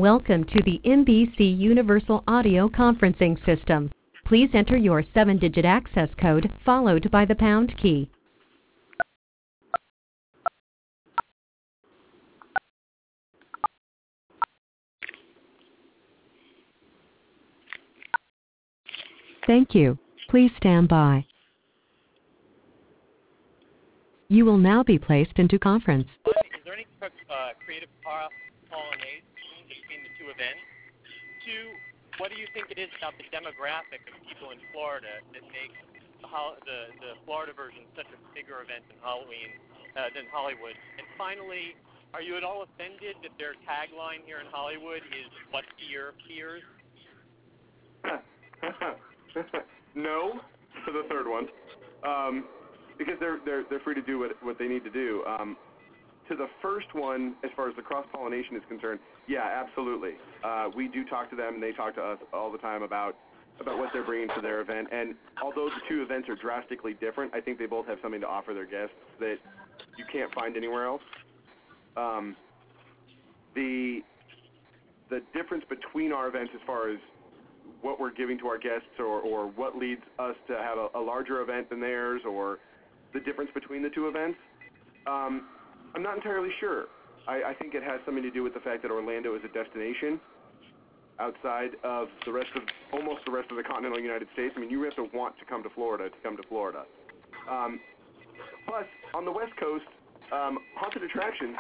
Welcome to the NBC Universal Audio Conferencing System. Please enter your 7-digit access code followed by the pound key. Thank you. Please stand by. You will now be placed into conference. Is there any creative pollination between the two events? Two, what do you think it is about the demographic of people in Florida that makes the Florida version such a bigger event than Halloween than Hollywood? And finally, are you at all offended that their tagline here in Hollywood is "What fear fears"? No, to the third one, because they're free to do what they need to do. To the first one, as far as the cross-pollination is concerned, yeah, absolutely. We do talk to them, and they talk to us all the time about what they're bringing to their event. And although the two events are drastically different, I think they both have something to offer their guests that you can't find anywhere else. The difference between our events as far as what we're giving to our guests or what leads us to have a larger event than theirs, or the difference between the two events, I'm not entirely sure. I think it has something to do with the fact that Orlando is a destination outside of almost the rest of the continental United States. I mean, you have to want to come to Florida to come to Florida. Plus, on the West Coast, haunted attractions,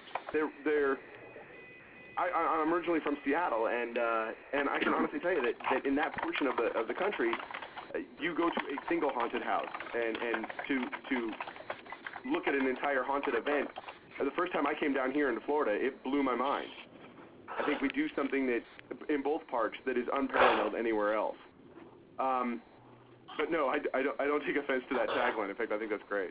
I'm originally from Seattle, and I can honestly tell you that in that portion of the country, you go to a single haunted house, and to look at an entire haunted event. The first time I came down here into Florida, it blew my mind. I think we do something that in both parks that is unparalleled anywhere else. But no, I don't take offense to that tagline. In fact, I think that's great.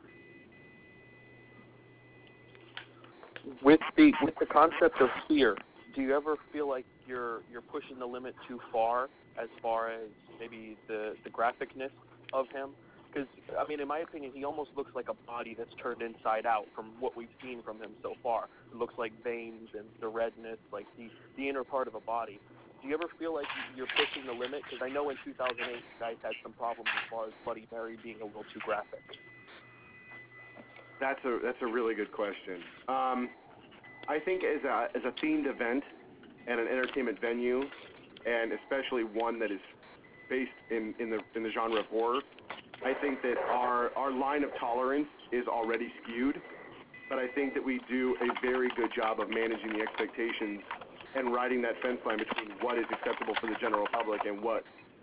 With the concept of fear, do you ever feel like you're pushing the limit too far as maybe the graphicness of him? Because, I mean, in my opinion, he almost looks like a body that's turned inside out from what we've seen from him so far. It looks like veins and the redness, like the inner part of a body. Do you ever feel like you're pushing the limit? Because I know in 2008 you guys had some problems as far as Bloody Mary being a little too graphic. That's a really good question. I think as a themed event and an entertainment venue, and especially one that is based in the genre of horror, I think that our line of tolerance is already skewed, but I think that we do a very good job of managing the expectations and riding that fence line between what is acceptable for the general public and what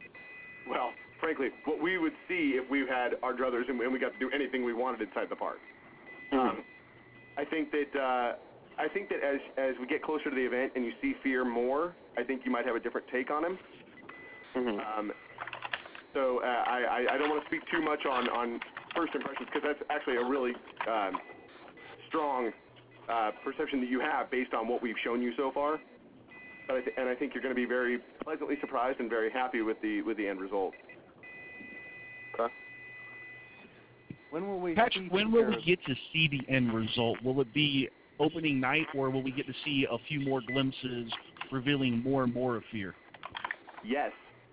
we would see if we had our druthers and we got to do anything we wanted inside the park. Mm-hmm. I think that as we get closer to the event and you see fear more, I think you might have a different take on him. Mm-hmm. So I don't want to speak too much on first impressions, because that's actually a really strong perception that you have based on what we've shown you so far. But I think you're going to be very pleasantly surprised and very happy with the end result. Okay. When will we get to see the end result? Will it be opening night, or will we get to see a few more glimpses revealing more and more of fear? Yes.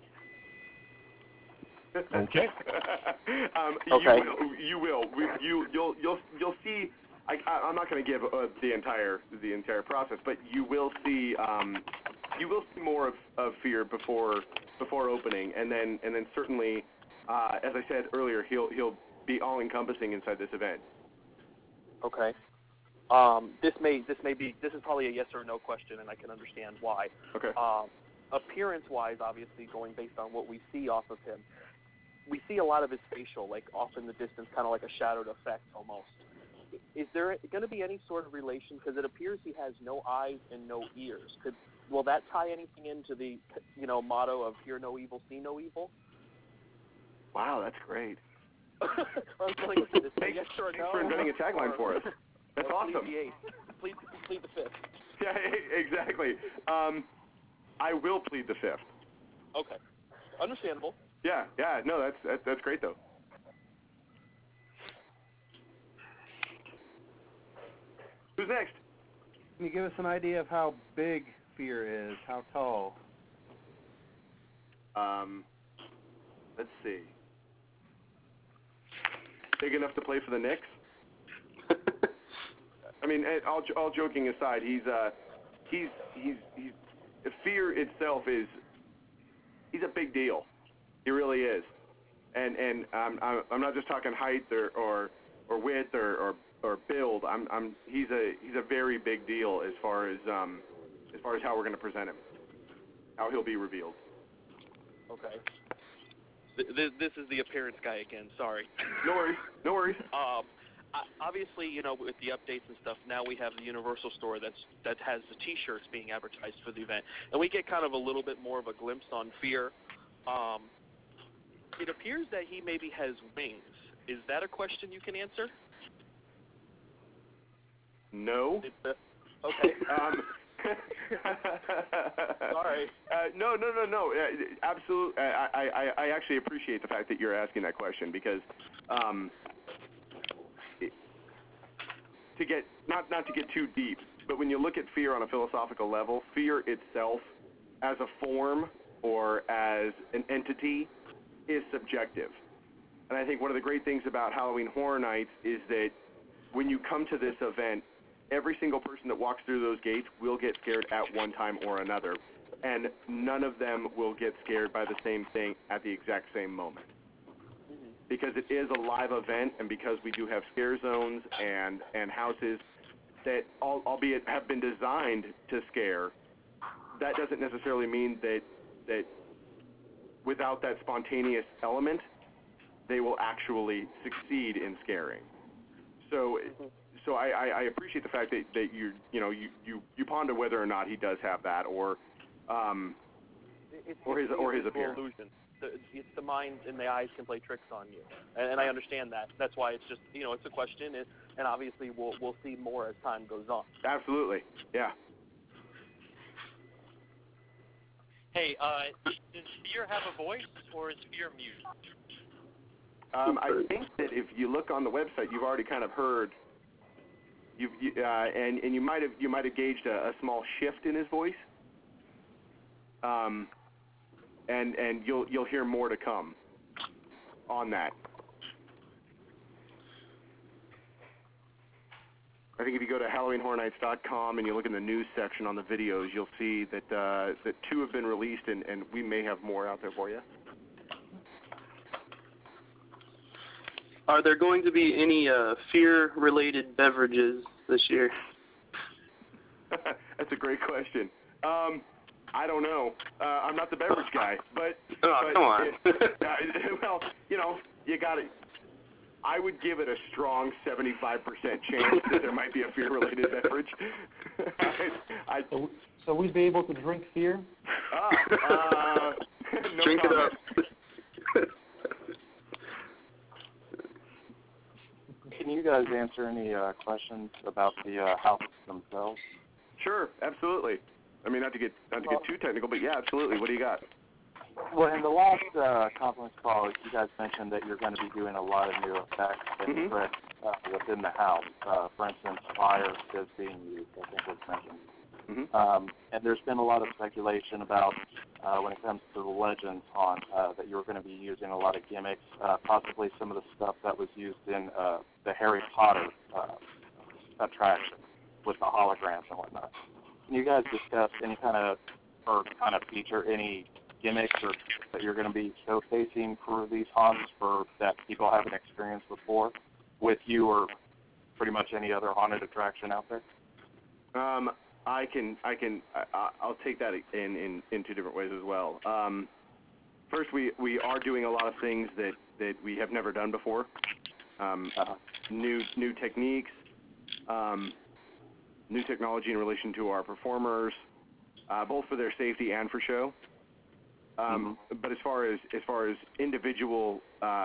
Okay. Okay. You will. You'll see. I'm not going to give the entire process, but you will see more of fear before opening, and then certainly, as I said earlier, he'll be all encompassing inside this event. Okay. This is probably a yes or no question, and I can understand why. Okay. Appearance-wise, obviously, going based on what we see off of him, we see a lot of his facial, like off in the distance, kind of like a shadowed effect almost. Is there going to be any sort of relation? Because it appears he has no eyes and no ears. Will that tie anything into the motto of "Hear no evil, see no evil"? Wow, that's great. Thanks for inventing a tagline for us. That's awesome. Plead the fifth. Yeah, exactly. I will plead the fifth. Okay. Understandable. Yeah. No, that's great though. Who's next? Can you give us an idea of how big Fear is? How tall? Let's see. Big enough to play for the Knicks? I mean, all joking aside, Fear itself he's a big deal. He really is. And I'm not just talking height or width or build. He's a very big deal as far as how we're going to present him, how he'll be revealed. Okay. This is the appearance guy again. Sorry. No worries. Obviously, with the updates and stuff, now we have the Universal store that has the T-shirts being advertised for the event, and we get kind of a little bit more of a glimpse on Fear. It appears that he maybe has wings. Is that a question you can answer? No. Okay. Sorry. No. Absolutely. I actually appreciate the fact that you're asking that question because to get not to get too deep, but when you look at Fear on a philosophical level, Fear itself as a form or as an entity is subjective. And I think one of the great things about Halloween Horror Nights is that when you come to this event, every single person that walks through those gates will get scared at one time or another, and none of them will get scared by the same thing at the exact same moment. Because it is a live event, and because we do have scare zones and houses that, albeit have been designed to scare, that doesn't necessarily mean that without that spontaneous element, they will actually succeed in scaring. So I appreciate the fact that you ponder whether or not he does have that, or his appearance. Illusion. It's the mind and the eyes can play tricks on you, and I understand that. That's why it's just it's a question, and obviously we'll see more as time goes on. Absolutely, yeah. Hey, does Fear have a voice, or is Fear mute? I think that if you look on the website, you've already kind of heard. And you might have gauged a small shift in his voice. And you'll hear more to come on that. I think if you go to HalloweenHorrorNights.com and you look in the news section on the videos, you'll see that 2 have been released, and we may have more out there for you. Are there going to be any fear-related beverages this year? That's a great question. I don't know. I'm not the beverage guy, but come on. Well, you got it. I would give it a strong 75% chance that there might be a fear-related beverage. So we'd be able to drink Fear? No drink comment. it up. Can you guys answer any questions about the houses themselves? Sure, absolutely. I mean, not to get too technical, but yeah, absolutely. What do you got? Well, in the last conference call, you guys mentioned that you're going to be doing a lot of new effects and tricks within the house. For instance, fire is being used, I think was mentioned. And there's been a lot of speculation about, when it comes to the Legends haunt, that you're going to be using a lot of gimmicks, possibly some of the stuff that was used in the Harry Potter attraction with the holograms and whatnot. Can you guys discuss any kind of feature any gimmicks or that you're going to be showcasing for these haunts that people haven't experienced before with you or pretty much any other haunted attraction out there? I'll take that in 2 different ways as well. First, we are doing a lot of things that we have never done before. New techniques, new technology in relation to our performers, both for their safety and for show. But as far as individual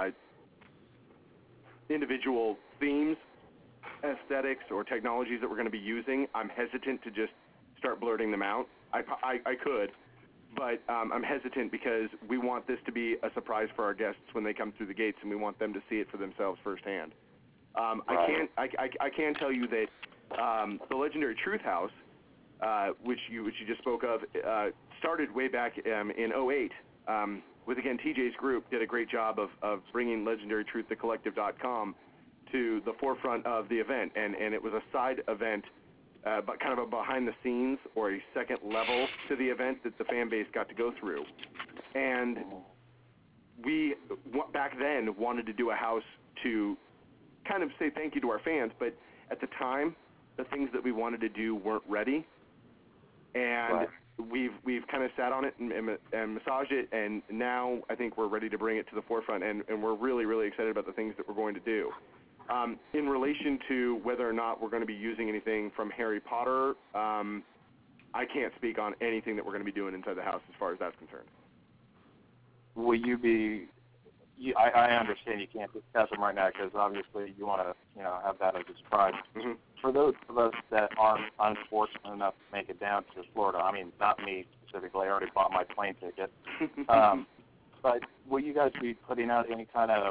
themes, aesthetics, or technologies that we're going to be using, I'm hesitant to just start blurting them out. I could, but I'm hesitant because we want this to be a surprise for our guests when they come through the gates, and we want them to see it for themselves firsthand. Right. I can tell you that the legendary Truth House which you just spoke of, started way back in '08. With, again, TJ's group did a great job of bringing LegendaryTruthTheCollective.com to the forefront of the event, and it was a side event, but kind of a behind-the-scenes or a second level to the event that the fan base got to go through. And we, back then, wanted to do a house to kind of say thank you to our fans, but at the time, the things that we wanted to do weren't ready, and we've kind of sat on it and massaged it, and now I think we're ready to bring it to the forefront, and we're really, really excited about the things that we're going to do. In relation to whether or not we're going to be using anything from Harry Potter, I can't speak on anything that we're going to be doing inside the house as far as that's concerned. Will you be? I understand you can't discuss them right now because obviously you want to, have that as a surprise. Mm-hmm. For those of us that aren't unfortunate enough to make it down to Florida, I mean, not me specifically, I already bought my plane ticket. But will you guys be putting out any kind of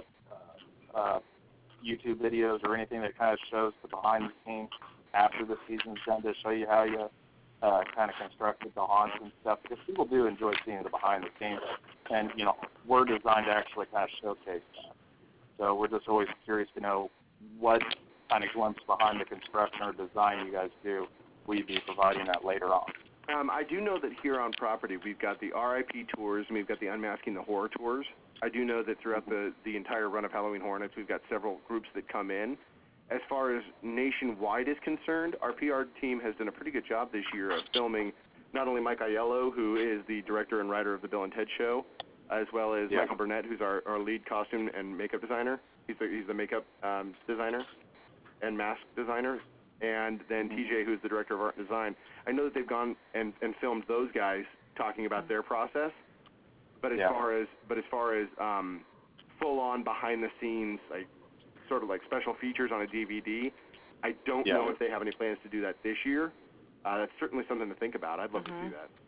YouTube videos or anything that kind of shows the behind the scenes after the season's done to show you how you kind of constructed the haunts and stuff? Because people do enjoy seeing the behind the scenes, and we're designed to actually kind of showcase that. So we're just always curious to know what kind of glimpse behind the construction or design you guys do. Will you be providing that later on? I do know that here on property we've got the RIP tours and we've got the Unmasking the Horror tours. I do know that throughout the entire run of Halloween Hornets, we've got several groups that come in. As far as nationwide is concerned, our PR team has done a pretty good job this year of filming not only Mike Aiello, who is the director and writer of the Bill and Ted Show, as well as Michael Burnett, who's our lead costume and makeup designer. He's the makeup designer and mask designer, and then TJ, who's the director of art and design. I know that they've gone and filmed those guys talking about their process. But as far as full on behind the scenes, like sort of like special features on a DVD, I don't know if they have any plans to do that this year. That's certainly something to think about. I'd love to see that.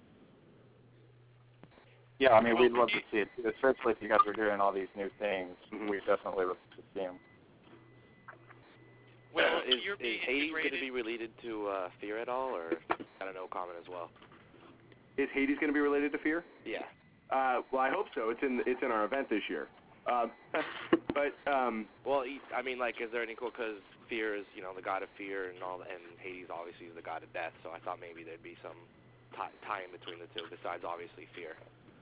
Yeah, I mean, we'd love to see it, especially if you guys are doing all these new things. Mm-hmm. We definitely would love to see them. Well, is Hades going to be related to Fear at all, or kind of no comment as well? Is Hades going to be related to Fear? Yeah. Well, I hope so. It's in our event this year. But well, I mean, like, is there any cool? Because Fear is, the god of fear, and all, and Hades obviously is the god of death. So I thought maybe there'd be some tie in between the two, besides obviously Fear.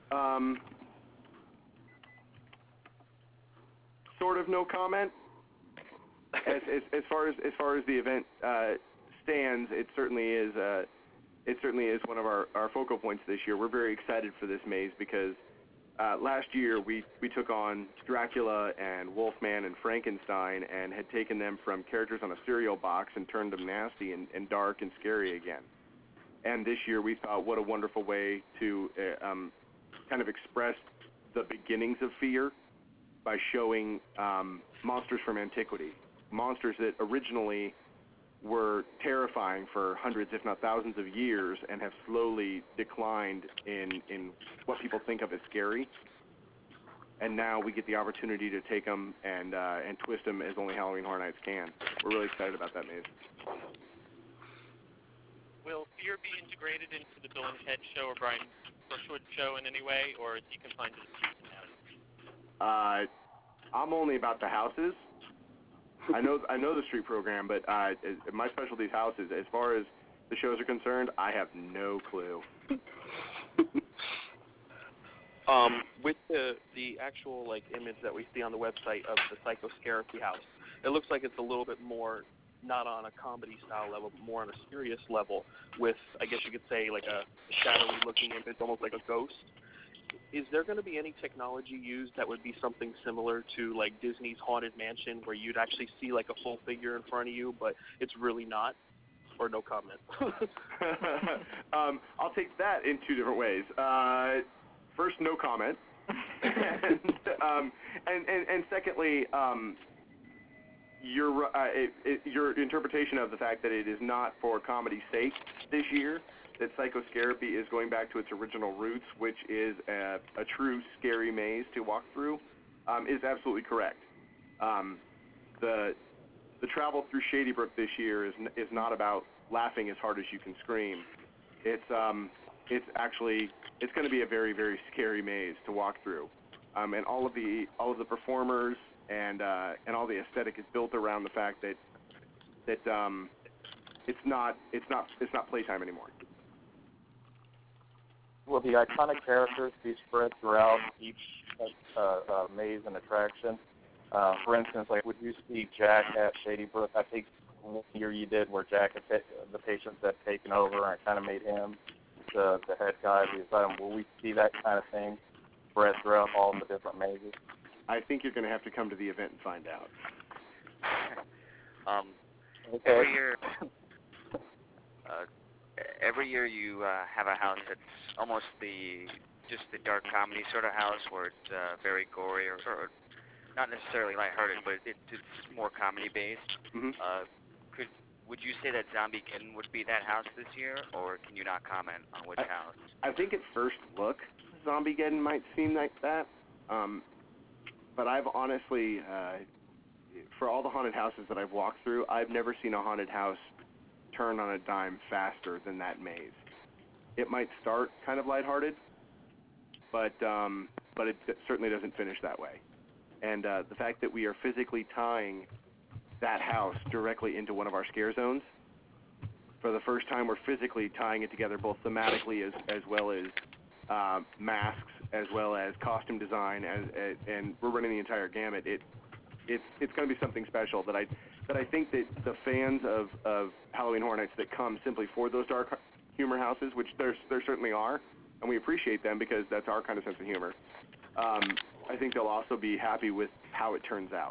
Sort of no comment. As far as the event stands, it certainly is one of our focal points this year. We're very excited for this maze because last year we took on Dracula and Wolfman and Frankenstein and had taken them from characters on a cereal box and turned them nasty and dark and scary again. And this year we thought, what a wonderful way to kind of express the beginnings of fear by showing monsters from antiquity, monsters that originally were terrifying for hundreds, if not thousands of years, and have slowly declined in what people think of as scary. And now we get the opportunity to take them and twist them as only Halloween Horror Nights can. We're really excited about that maze. Will Fear be integrated into the Bill and Ted Show or Brian Brushwood Show in any way, or is he confined to the streets now? I'm only about the houses. I know the street program, but my specialty is houses. As far as the shows are concerned, I have no clue. With the actual image that we see on the website of the Psychoscarapy house, it looks like it's a little bit more not on a comedy style level, but more on a serious level with, I guess you could say, like a shadowy looking image, almost like a ghost. Is there going to be any technology used that would be something similar to like Disney's Haunted Mansion, where you'd actually see like a full figure in front of you, but it's really not? Or no comment? I'll take that in two different ways. First, no comment, and secondly, your interpretation of the fact that it is not for comedy's sake this year, that Psychoscarapy is going back to its original roots, which is a true scary maze to walk through, is absolutely correct. The travel through Shady Brook this year is not about laughing as hard as you can scream. It's actually going to be a very, very scary maze to walk through, and all of the performers and all the aesthetic is built around the fact that it's not playtime anymore. Will the iconic characters be spread throughout each maze and attraction? For instance, like, would you see Jack at Shady Brook? I think one year you did where Jack had the patients had taken over and kind of made him the head guy of the asylum. Will we see that kind of thing spread throughout all the different mazes? I think you're going to have to come to the event and find out. Okay. Every year you have a house that's almost just the dark comedy sort of house where it's very gory or not necessarily lighthearted, but it's more comedy based. Mm-hmm. Would you say that Zombiegeddon would be that house this year, or can you not comment on which house? I think at first look, Zombiegeddon might seem like that, but I've honestly, for all the haunted houses that I've walked through, I've never seen a haunted house turn on a dime faster than that maze. It might start kind of lighthearted, but it certainly doesn't finish that way. And the fact that we are physically tying that house directly into one of our scare zones, for the first time we're physically tying it together both thematically as well as masks, as well as costume design, and we're running the entire gamut. It's going to be something special that I think that the fans of Halloween Horror Nights that come simply for those dark humor houses, which there certainly are, and we appreciate them because that's our kind of sense of humor, I think they'll also be happy with how it turns out.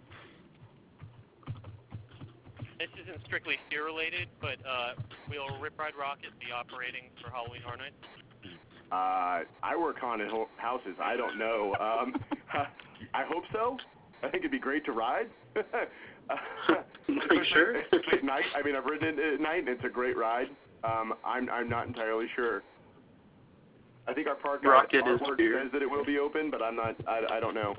This isn't strictly fear related, but will Rip Ride Rocket be operating for Halloween Horror Nights? I work haunted houses. I don't know. I hope so. I think it'd be great to ride. Sure. Especially at night. I mean, I've ridden it at night, and it's a great ride. I'm not entirely sure. I think our park Rocket artwork says that it will be open, but I'm not. I don't know.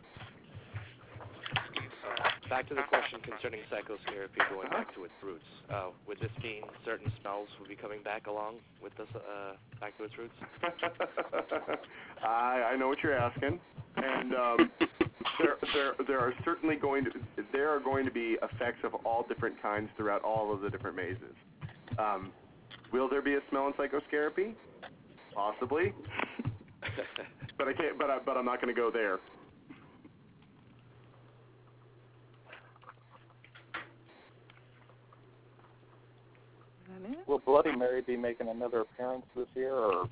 Back to the question concerning psychotherapy, going back to its roots. Would this mean certain smells will be coming back along with this back to its roots? I know what you're asking, and there are certainly going to be effects of all different kinds throughout all of the different mazes. Will there be a smell in psychotherapy? Possibly, but I can't. But I'm not going to go there. Will Bloody Mary be making another appearance this year, or?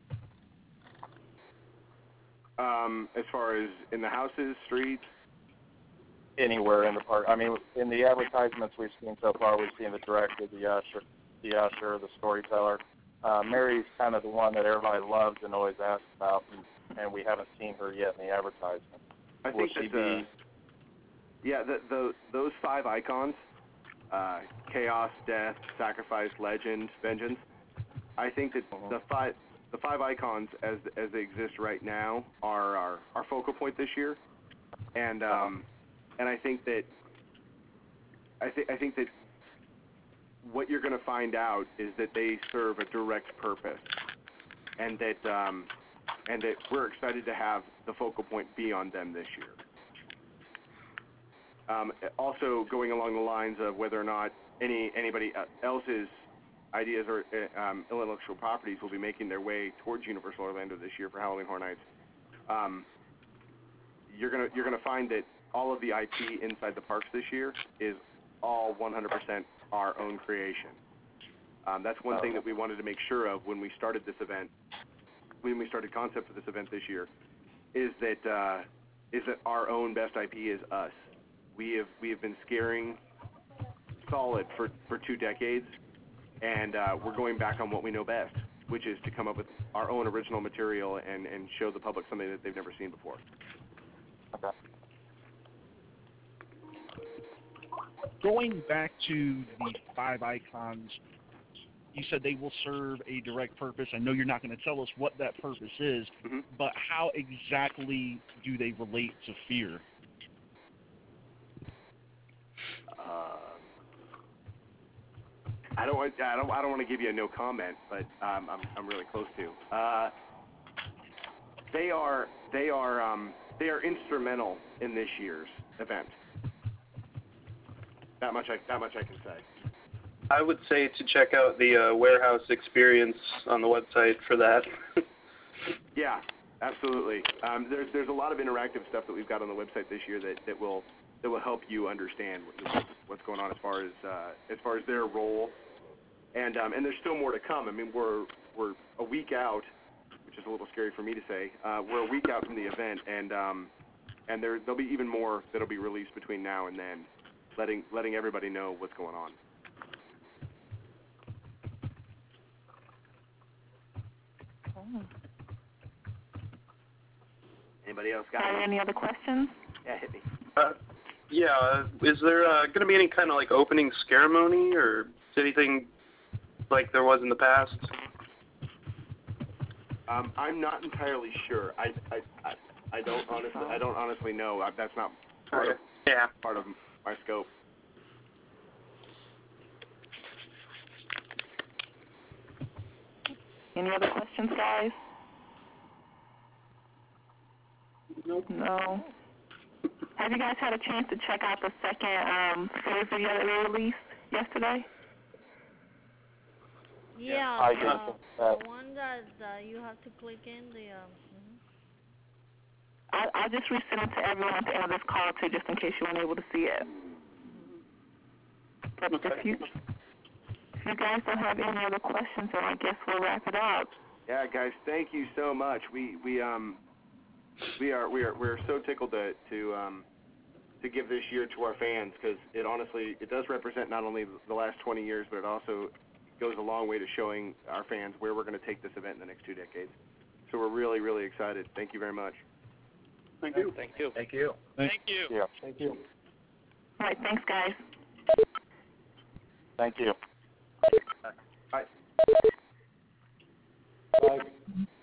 As far as in the houses, streets? Anywhere in the park. I mean, in the advertisements we've seen so far, we've seen the director, the usher, the storyteller. Mary's kind of the one that everybody loves and always asks about, and we haven't seen her yet in the advertisement. I think those 5 icons, chaos, death, sacrifice, legend, vengeance. I think that the five icons as they exist right now are our focal point this year, and I think that what you're going to find out is that they serve a direct purpose, and that we're excited to have the focal point be on them this year. Also, going along the lines of whether or not anybody else's ideas or intellectual properties will be making their way towards Universal Orlando this year for Halloween Horror Nights. You're gonna find that all of the IP inside the parks this year is all 100% our own creation. That's one thing that we wanted to make sure of when we started this event, when we started concept for this event this year, is that our own best IP is us. We have been scaring solid for 2 decades, and we're going back on what we know best, which is to come up with our own original material and show the public something that they've never seen before. Okay. Going back to the 5 icons, you said they will serve a direct purpose. I know you're not going to tell us what that purpose is, but how exactly do they relate to fear? I don't want to give you a no comment, but I'm really close to. They are instrumental in this year's event. That much I can say. I would say to check out the warehouse experience on the website for that. Yeah, absolutely. There's a lot of interactive stuff that we've got on the website this year that will help you understand what's going on as far as their role, and there's still more to come. I mean, we're a week out, which is a little scary for me to say. We're a week out from the event, and there'll be even more that'll be released between now and then, letting everybody know what's going on. Anybody else got any other questions? Yeah, hit me. Is there going to be any kind of like opening ceremony or anything like there was in the past? I'm not entirely sure. I don't honestly know. That's not part of my scope. Any other questions, guys? Nope. No. Have you guys had a chance to check out the second series video that we released yesterday? Yeah, the one that you have to click in the. I'll just resend it to everyone at the end of this call too, just in case you weren't able to see it. But if you guys don't have any other questions, then I guess we'll wrap it up. Yeah, guys, thank you so much. We're so tickled to give this year to our fans, because it does represent not only the last 20 years, but it also goes a long way to showing our fans where we're going to take this event in the next 2 decades. So we're really, really excited. Thank you very much. Thank you. Thank you. Thank you. Thank you. Yeah. Thank you. All right, thanks, guys. Thank you. Bye. Bye.